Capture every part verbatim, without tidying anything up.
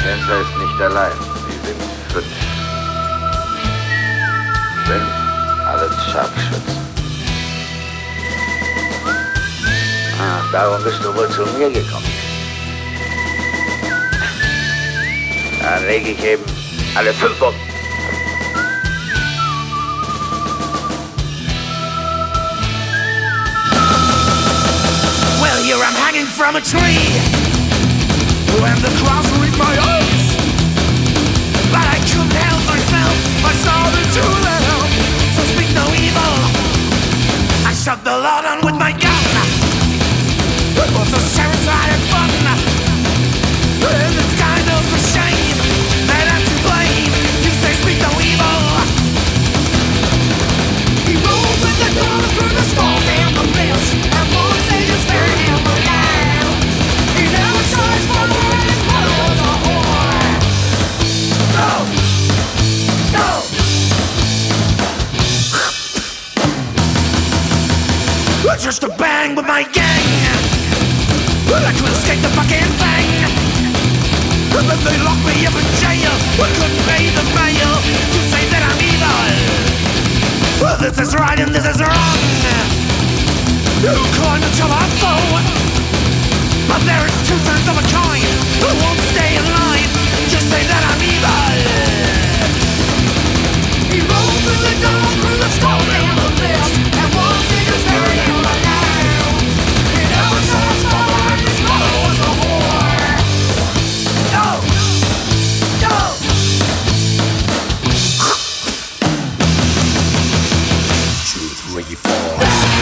Spencer ist nicht allein. Sie sind fünf. Fünf, alles Scharfschützen. Ah, darum bist du wohl zu mir gekommen. Dann lege ich eben alle fünf um. Well, here I'm hanging from a tree, and the clouds were in my eyes, but I couldn't help myself. I started to laugh, so speak no evil. I shot the Lord on with my gun. It was a serious I had fun, and it's kind of a shame that I'm to blame. You say speak no evil. He opened the door through the storm and the mist, and Lord said just bury him alive. He never saw his father and his mother was a whore. No! No! Just a bang with my gang. I couldn't escape the fucking thing. And then they locked me up in jail. I couldn't pay the bail. You say that I'm evil. Well, this is right and this is wrong. You climb until I'm so. But there is two sides of a coin who won't stay in line. Just say that I'm evil. He rolled through the door, through the storm and the mist, and one thing is buried him alive. He never saw his father and his mother was a whore. No! No! Two, three, four.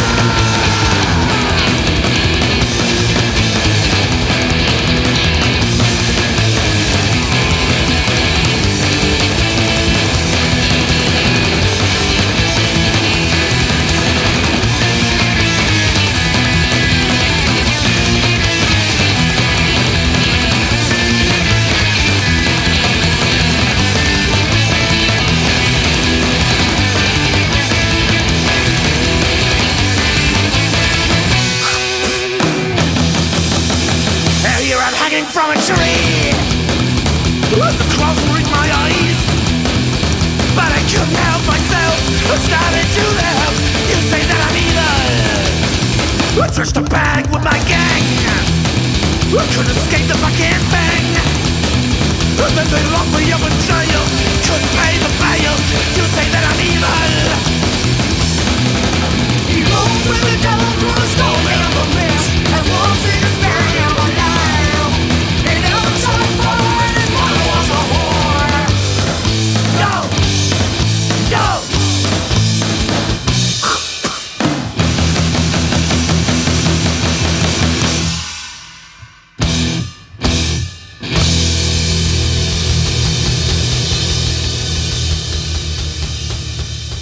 From a tree, and the clouds were in my eyes, but I couldn't help myself. I started to laugh. You say that I'm evil. Just a bag with my gang. I couldn't escape the fucking thing. And then they locked me up in jail. Couldn't pay